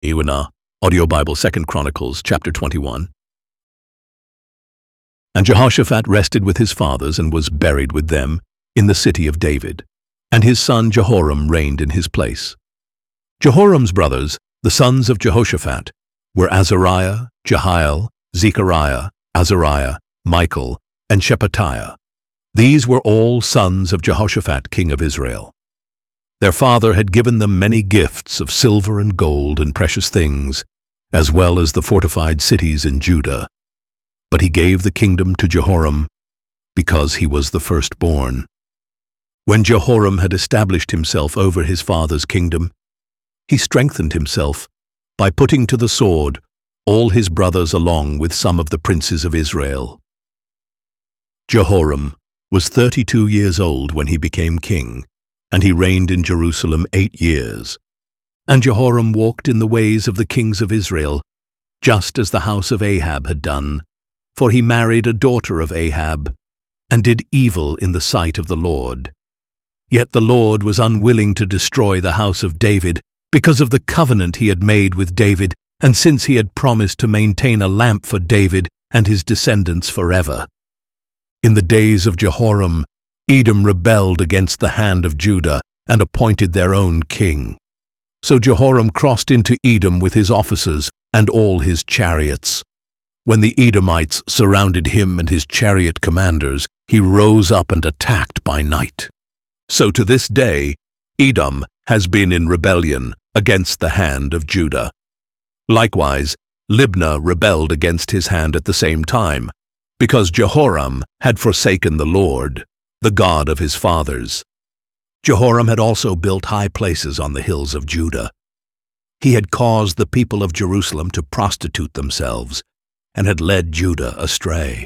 Iwana, Audio Bible, 2 Chronicles, chapter 21. And Jehoshaphat rested with his fathers and was buried with them in the city of David, and his son Jehoram reigned in his place. Jehoram's brothers, the sons of Jehoshaphat, were Azariah, Jehiel, Zechariah, Azariah, Michael, and Shephatiah. These were all sons of Jehoshaphat, king of Israel. Their father had given them many gifts of silver and gold and precious things, as well as the fortified cities in Judah. But he gave the kingdom to Jehoram because he was the firstborn. When Jehoram had established himself over his father's kingdom, he strengthened himself by putting to the sword all his brothers along with some of the princes of Israel. Jehoram was 32 years old when he became king, and he reigned in Jerusalem 8 years. And Jehoram walked in the ways of the kings of Israel, just as the house of Ahab had done, for he married a daughter of Ahab, and did evil in the sight of the Lord. Yet the Lord was unwilling to destroy the house of David because of the covenant he had made with David, and since he had promised to maintain a lamp for David and his descendants forever. In the days of Jehoram, Edom rebelled against the hand of Judah and appointed their own king. So Jehoram crossed into Edom with his officers and all his chariots. When the Edomites surrounded him and his chariot commanders, he rose up and attacked by night. So to this day, Edom has been in rebellion against the hand of Judah. Likewise, Libnah rebelled against his hand at the same time, because Jehoram had forsaken the Lord, the God of his fathers. Jehoram had also built high places on the hills of Judah. He had caused the people of Jerusalem to prostitute themselves, and had led Judah astray.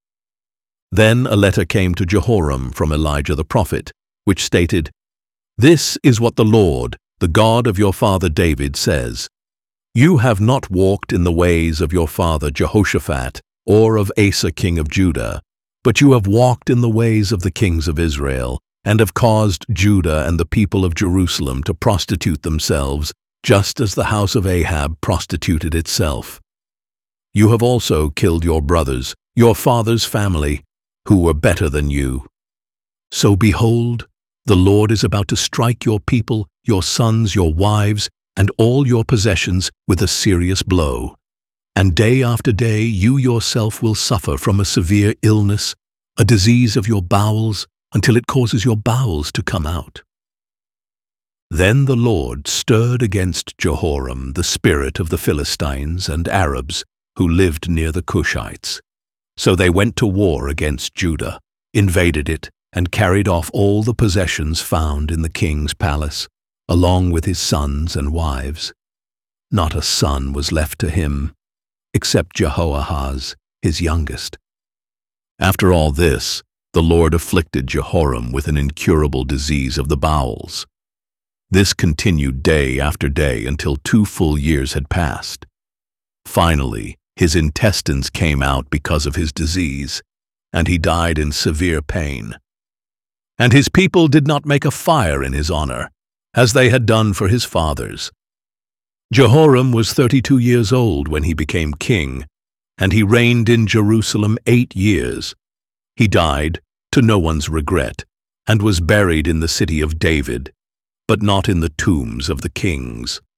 Then a letter came to Jehoram from Elijah the prophet, which stated, "This is what the Lord, the God of your father David, says. You have not walked in the ways of your father Jehoshaphat or of Asa king of Judah, but you have walked in the ways of the kings of Israel, and have caused Judah and the people of Jerusalem to prostitute themselves, just as the house of Ahab prostituted itself. You have also killed your brothers, your father's family, who were better than you. So behold, the Lord is about to strike your people, your sons, your wives, and all your possessions with a serious blow. And day after day you yourself will suffer from a severe illness, a disease of your bowels, until it causes your bowels to come out." Then the Lord stirred against Jehoram the spirit of the Philistines and Arabs who lived near the Cushites. So they went to war against Judah, invaded it, and carried off all the possessions found in the king's palace, along with his sons and wives. Not a son was left to him, except Jehoahaz, his youngest. After all this, the Lord afflicted Jehoram with an incurable disease of the bowels. This continued day after day until 2 full years had passed. Finally, his intestines came out because of his disease, and he died in severe pain. And his people did not make a fire in his honor, as they had done for his fathers. Jehoram was 32 years old when he became king, and he reigned in Jerusalem 8 years. He died, to no one's regret, and was buried in the city of David, but not in the tombs of the kings.